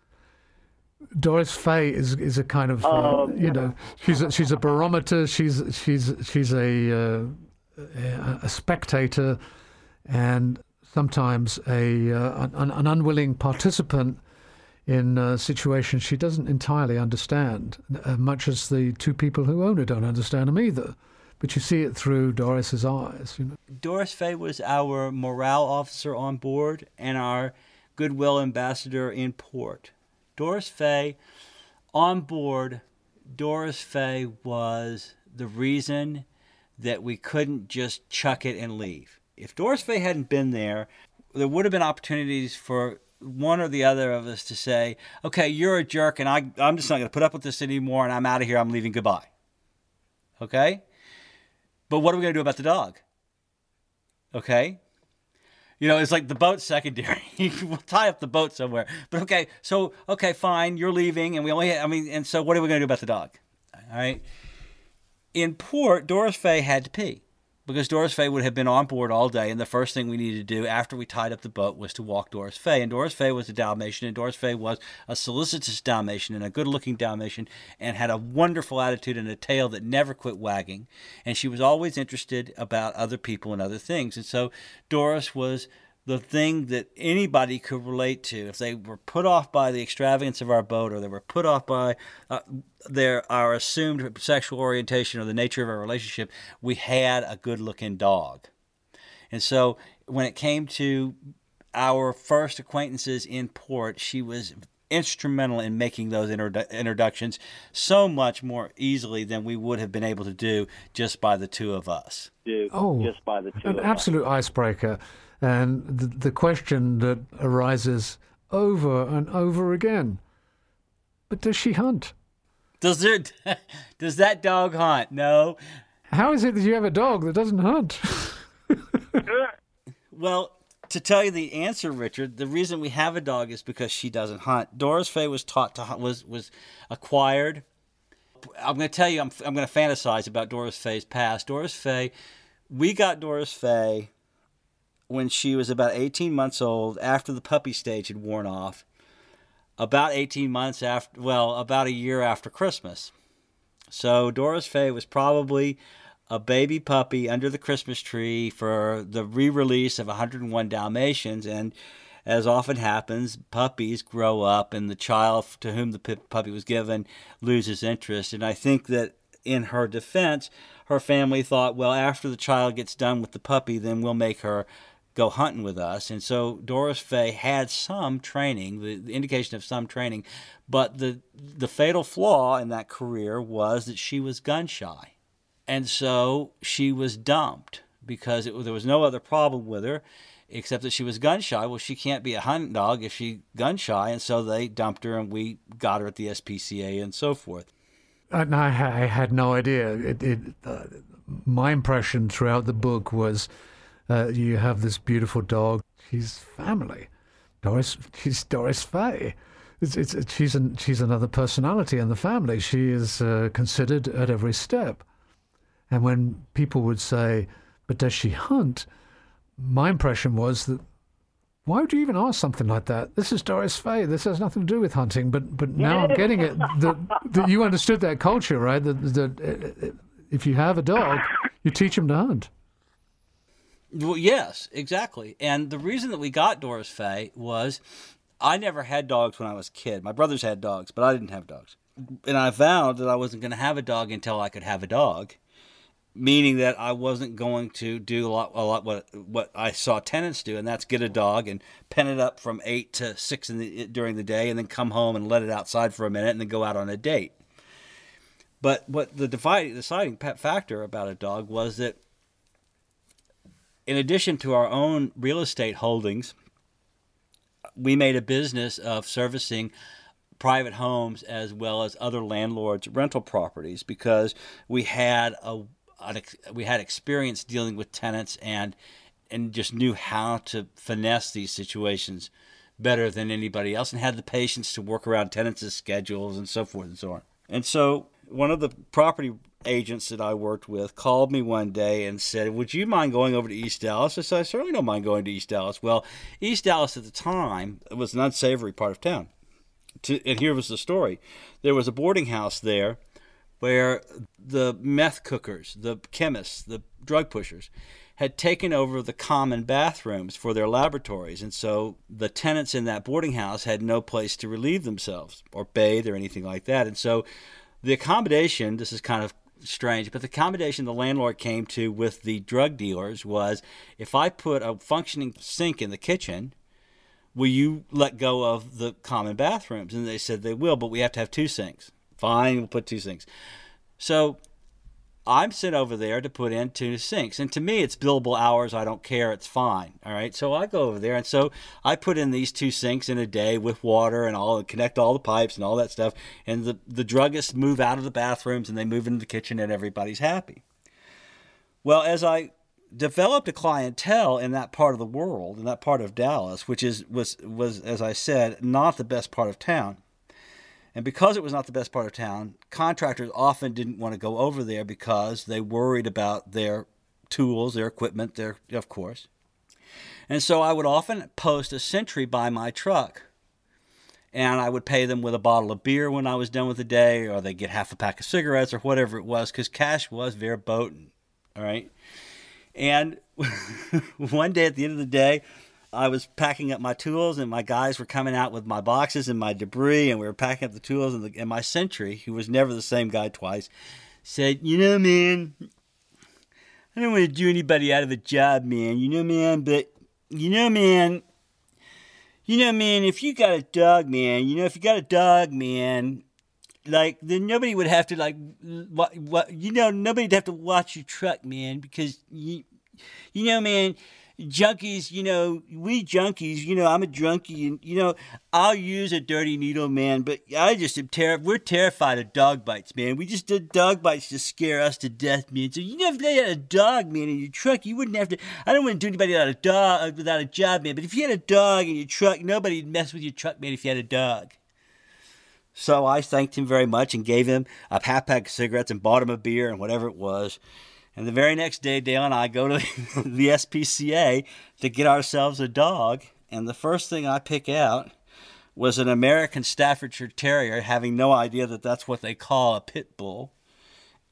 Doris Fay is is a kind of uh, um, you know she's a, she's a barometer. She's she's she's a uh, a spectator, and sometimes a uh, an, an unwilling participant in uh, situations she doesn't entirely understand, uh, much as the two people who own it don't understand them either. But you see it through Doris's eyes. You know? Doris Fay was our morale officer on board and our goodwill ambassador in port. Doris Fay, on board, Doris Fay was the reason that we couldn't just chuck it and leave. If Doris Fay hadn't been there, there would have been opportunities for one or the other of us to say, okay, you're a jerk, and I, I'm just not going to put up with this anymore, and I'm out of here, I'm leaving, goodbye. Okay? But what are we going to do about the dog? Okay? You know, it's like the boat's secondary. We'll tie up the boat somewhere. But okay, so, okay, fine, you're leaving, and we only, I mean, and so what are we going to do about the dog? All right? In port, Doris Fay had to pee, because Doris Fay would have been on board all day, and the first thing we needed to do after we tied up the boat was to walk Doris Fay. And Doris Fay was a Dalmatian, and Doris Fay was a solicitous Dalmatian and a good-looking Dalmatian, and had a wonderful attitude and a tail that never quit wagging. And she was always interested about other people and other things. And so Doris was the thing that anybody could relate to. If they were put off by the extravagance of our boat, or they were put off by uh, their our assumed sexual orientation or the nature of our relationship, we had a good-looking dog. And so when it came to our first acquaintances in port, she was instrumental in making those introdu- introductions so much more easily than we would have been able to do just by the two of us. Do Oh, just by the two an of absolute us. icebreaker. And the, the question that arises over and over again, but does she hunt? Does it? Does that dog hunt? No. How is it that you have a dog that doesn't hunt? Well, to tell you the answer, Richard, the reason we have a dog is because she doesn't hunt. Doris Fay was taught to hunt, was was acquired. I'm going to tell you, I'm I'm going to fantasize about Doris Fay's past. Doris Fay, we got Doris Fay when she was about eighteen months old, after the puppy stage had worn off, about eighteen months after, well, about a year after Christmas. So Doris Faye was probably a baby puppy under the Christmas tree for the re-release of one hundred one Dalmatians, and as often happens, puppies grow up and the child to whom the puppy was given loses interest. And I think that in her defense, her family thought, well, after the child gets done with the puppy, then we'll make her go hunting with us. And so Doris Faye had some training, the, the indication of some training, but the the fatal flaw in that career was that she was gun shy. And so she was dumped because it, there was no other problem with her except that she was gun shy. Well, she can't be a hunting dog if she's gun shy, and so they dumped her, and we got her at the S P C A and so forth. And I, I had no idea. It, it, uh, my impression throughout the book was uh, you have this beautiful dog. She's family. Doris, she's Doris Faye. It's, it's, she's, an, she's another personality in the family. She is uh, considered at every step. And when people would say, but does she hunt? My impression was that, why would you even ask something like that? This is Doris Faye. This has nothing to do with hunting. But but now I'm getting it. That, that you understood that culture, right? That, that if you have a dog, you teach him to hunt. Well, yes, exactly. And the reason that we got Doris Faye was I never had dogs when I was a kid. My brothers had dogs, but I didn't have dogs. And I vowed that I wasn't going to have a dog until I could have a dog. Meaning that I wasn't going to do a lot, a lot what what I saw tenants do, and that's get a dog and pen it up from eight to six in the, during the day, and then come home and let it outside for a minute, and then go out on a date. But what the deciding, deciding factor about a dog was that, in addition to our own real estate holdings, we made a business of servicing private homes as well as other landlords' rental properties because we had a we had experience dealing with tenants and and just knew how to finesse these situations better than anybody else and had the patience to work around tenants' schedules and so forth and so on. And so one of the property agents that I worked with called me one day and said, would you mind going over to East Dallas? I said, I certainly don't mind going to East Dallas. Well, East Dallas at the time was an unsavory part of town. To, and here was the story. There was a boarding house there where the meth cookers, the chemists, the drug pushers had taken over the common bathrooms for their laboratories. And so the tenants in that boarding house had no place to relieve themselves or bathe or anything like that. And so the accommodation, this is kind of strange, but the accommodation the landlord came to with the drug dealers was, if I put a functioning sink in the kitchen, will you let go of the common bathrooms? And they said they will, but we have to have two sinks. Fine, we'll put two sinks. So I'm sent over there to put in two sinks. And to me, it's billable hours. I don't care. It's fine. All right. So I go over there. And so I put in these two sinks in a day with water and all, and connect all the pipes and all that stuff. And the, the druggists move out of the bathrooms and they move into the kitchen and everybody's happy. Well, as I developed a clientele in that part of the world, in that part of Dallas, which is was was as I said, not the best part of town. And because it was not the best part of town, contractors often didn't want to go over there because they worried about their tools, their equipment, their of course. And so I would often post a sentry by my truck. And I would pay them with a bottle of beer when I was done with the day, or they'd get half a pack of cigarettes or whatever it was, because cash was verboten. All right. And one day at the end of the day, I was packing up my tools, and my guys were coming out with my boxes and my debris, and we were packing up the tools, and, the, and my sentry, who was never the same guy twice, said, you know, man, I don't want to do anybody out of a job, man. You know, man, but, you know, man, you know, man, if you got a dog, man, you know, if you got a dog, man, like, then nobody would have to, like, what, what, you know, nobody'd have to watch your truck, man, because, you, you know, man, junkies, you know, we junkies, you know, I'm a junkie, and, you know, I'll use a dirty needle, man, but I just am terrified. We're terrified of dog bites, man. We just did dog bites to scare us to death, man. So, you know, if they had a dog, man, in your truck, you wouldn't have to, I don't want to do anybody without a dog, without a job, man, but if you had a dog in your truck, nobody'd mess with your truck, man, if you had a dog. So I thanked him very much and gave him a half pack of cigarettes and bought him a beer and whatever it was. And the very next day, Dale and I go to the S P C A to get ourselves a dog. And the first thing I pick out was an American Staffordshire Terrier, having no idea that that's what they call a pit bull.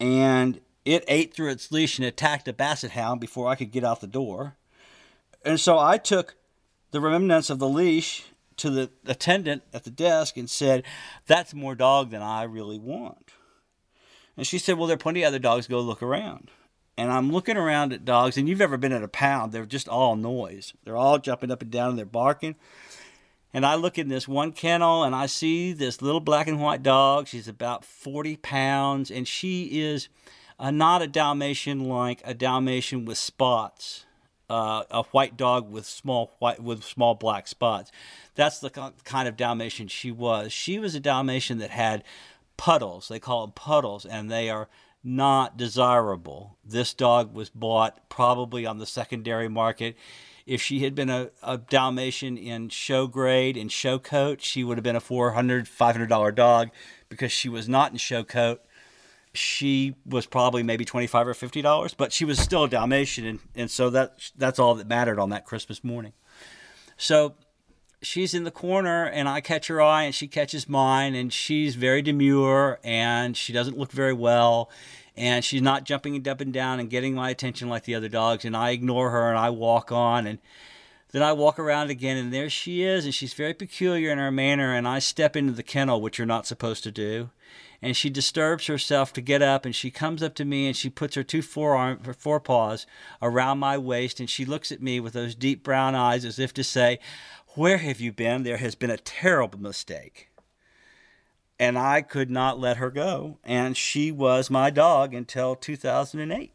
and it ate through its leash and attacked a basset hound before I could get out the door. And so I took the remnants of the leash to the attendant at the desk and said, "That's more dog than I really want." And she said, "Well, there are plenty of other dogs. Go look around." And I'm looking around at dogs, and you've ever been at a pound. They're just all noise. They're all jumping up and down, and they're barking. And I look in this one kennel, and I see this little black and white dog. She's about forty pounds, and she is uh, not a Dalmatian like a Dalmatian with spots. Uh, a white dog with small white with small black spots. That's the kind of Dalmatian she was. She was a Dalmatian that had puddles. They call them puddles, and they are not desirable. This dog was bought probably on the secondary market. If she had been a, a Dalmatian in show grade and show coat, she would have been a four hundred dollars, five hundred dollars dog. Because she was not in show coat, she was probably maybe twenty-five dollars or fifty dollars, but she was still a Dalmatian, and, and so that that's all that mattered on that Christmas morning. So she's in the corner, and I catch her eye, and she catches mine, and she's very demure, and she doesn't look very well, and she's not jumping up and down and getting my attention like the other dogs, and I ignore her, and I walk on, and then I walk around again, and there she is, and she's very peculiar in her manner, and I step into the kennel, which you're not supposed to do. And she disturbs herself to get up, and she comes up to me, and she puts her two forearm, her forepaws around my waist, and she looks at me with those deep brown eyes as if to say, "Where have you been? There has been a terrible mistake." And I could not let her go, and she was my dog until two thousand eight.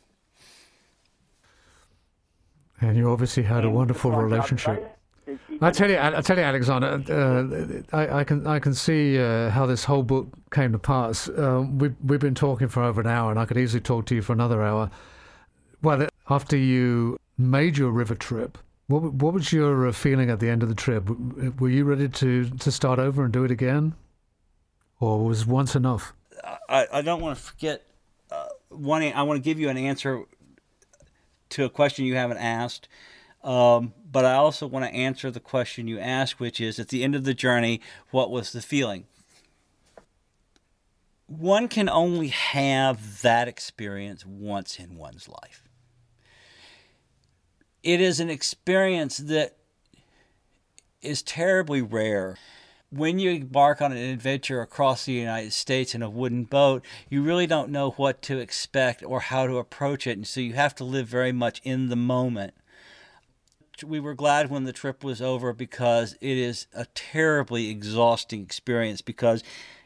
And you obviously had a wonderful relationship. I tell you, I tell you, Alexander, uh, I, I can I can see uh, how this whole book came to pass. Uh, we've we've been talking for over an hour, and I could easily talk to you for another hour. Well, after you made your river trip, what what was your feeling at the end of the trip? Were you ready to, to start over and do it again, or was once enough? I, I don't want to forget. Uh, one, I want to give you an answer to a question you haven't asked. Um, but I also want to answer the question you asked, which is, at the end of the journey, what was the feeling? One can only have that experience once in one's life. It is an experience that is terribly rare. When you embark on an adventure across the United States in a wooden boat, you really don't know what to expect or how to approach it, and so you have to live very much in the moment. We were glad when the trip was over because it is a terribly exhausting experience, because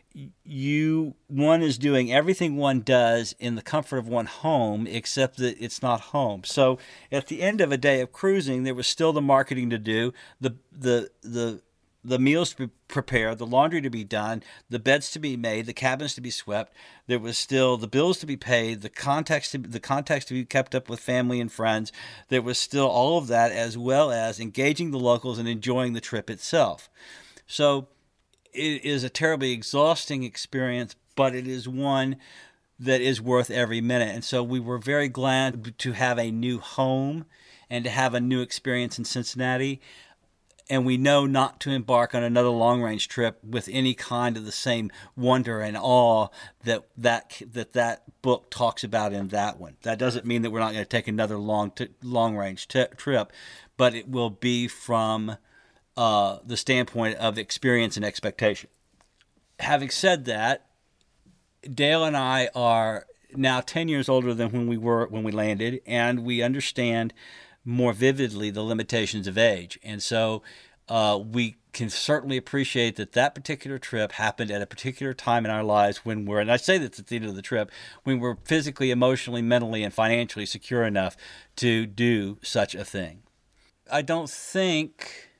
you one is doing everything one does in the comfort of one home, except that it's not home. So at the end of a day of cruising, there was still the marketing to do, the the the the meals to be prepared, the laundry to be done, the beds to be made, the cabins to be swept. There was still the bills to be paid, the contacts to, the contacts to be kept up with family and friends. There was still all of that, as well as engaging the locals and enjoying the trip itself. So it is a terribly exhausting experience, but it is one that is worth every minute. And so we were very glad to have a new home and to have a new experience in Cincinnati. And we know not to embark on another long-range trip with any kind of the same wonder and awe that that that, that book talks about in that one. That doesn't mean that we're not going to take another long t- long-range t- trip, but it will be from uh, the standpoint of experience and expectation. Having said that, Dale and I are now ten years older than when we were when we landed, and we understand more vividly the limitations of age. And so uh, we can certainly appreciate that that particular trip happened at a particular time in our lives when we're, and I say this at the end of the trip, when we're physically, emotionally, mentally, and financially secure enough to do such a thing. I don't think,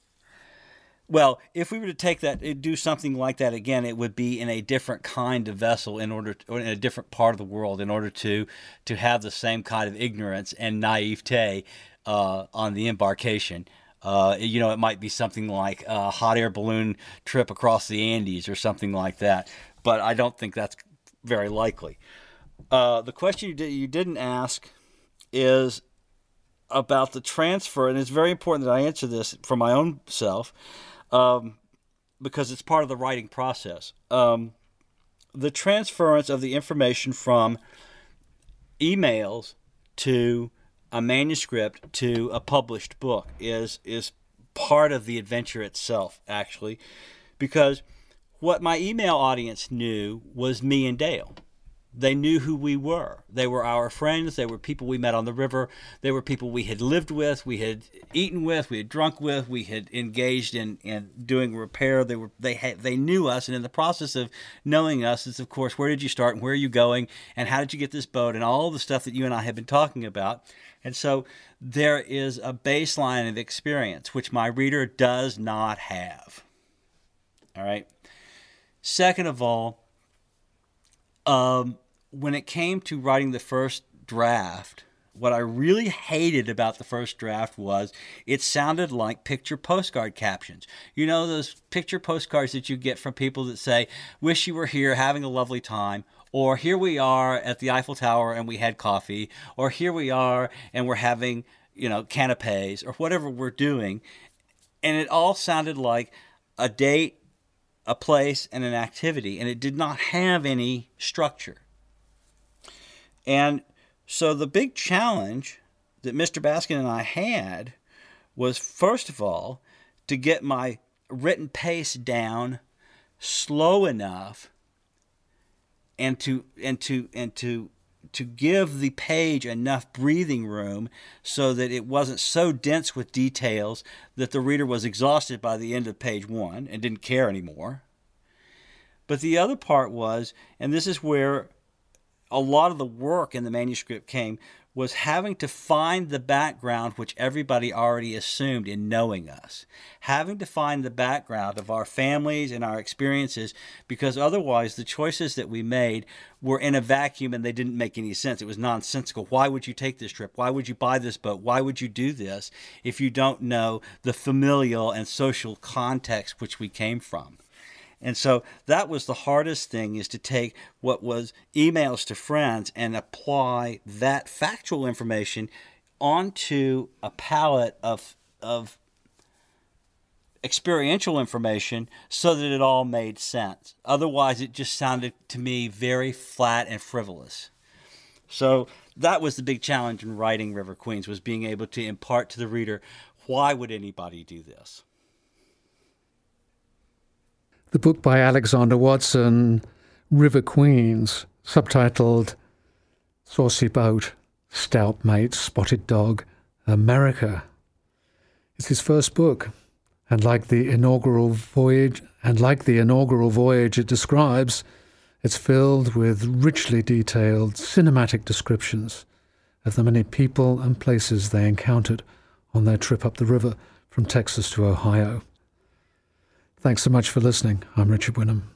well, if we were to take that, do something like that again, it would be in a different kind of vessel in order to, or in a different part of the world in order to to have the same kind of ignorance and naivete uh, on the embarkation. Uh, you know, it might be something like a hot air balloon trip across the Andes or something like that, but I don't think that's very likely. Uh, the question you, did, you didn't ask is about the transfer, and it's very important that I answer this for my own self. Um, because it's part of the writing process. Um, the transference of the information from emails to a manuscript to a published book is is part of the adventure itself, actually, because what my email audience knew was me and Dale. They knew who we were. They were our friends. They were people we met on the river. They were people we had lived with, we had eaten with, we had drunk with, we had engaged in, in doing repair. They were they had they knew us, and in the process of knowing us, is of course, where did you start and where are you going and how did you get this boat and all the stuff that you and I have been talking about. And so there is a baseline of experience which my reader does not have. All right. Second of all, um, when it came to writing the first draft, what I really hated about the first draft was it sounded like picture postcard captions. You know, those picture postcards that you get from people that say, wish you were here having a lovely time, or here we are at the Eiffel Tower and we had coffee, or here we are and we're having, you know, canapes, or whatever we're doing. And it all sounded like a date, a place, and an activity, and it did not have any structure. And so the big challenge that Mister Baskin and I had was, first of all, to get my written pace down slow enough and to and to and to to give the page enough breathing room so that it wasn't so dense with details that the reader was exhausted by the end of page one and didn't care anymore. But the other part was, and this is where a lot of the work in the manuscript came, was having to find the background which everybody already assumed in knowing us. Having to find the background of our families and our experiences, because otherwise the choices that we made were in a vacuum and they didn't make any sense. It was nonsensical. Why would you take this trip? Why would you buy this boat? Why would you do this if you don't know the familial and social context which we came from? And so that was the hardest thing, is to take what was emails to friends and apply that factual information onto a palette of of experiential information so that it all made sense. Otherwise, it just sounded to me very flat and frivolous. So that was the big challenge in writing River Queens, was being able to impart to the reader, why would anybody do this? The book by Alexander Watson, River Queens, subtitled Saucy Boat, Stout Mate, Spotted Dog, America. It's his first book, and like the inaugural voyage, and like the inaugural voyage it describes, it's filled with richly detailed cinematic descriptions of the many people and places they encountered on their trip up the river from Texas to Ohio. Thanks so much for listening. I'm Richard Wynnum.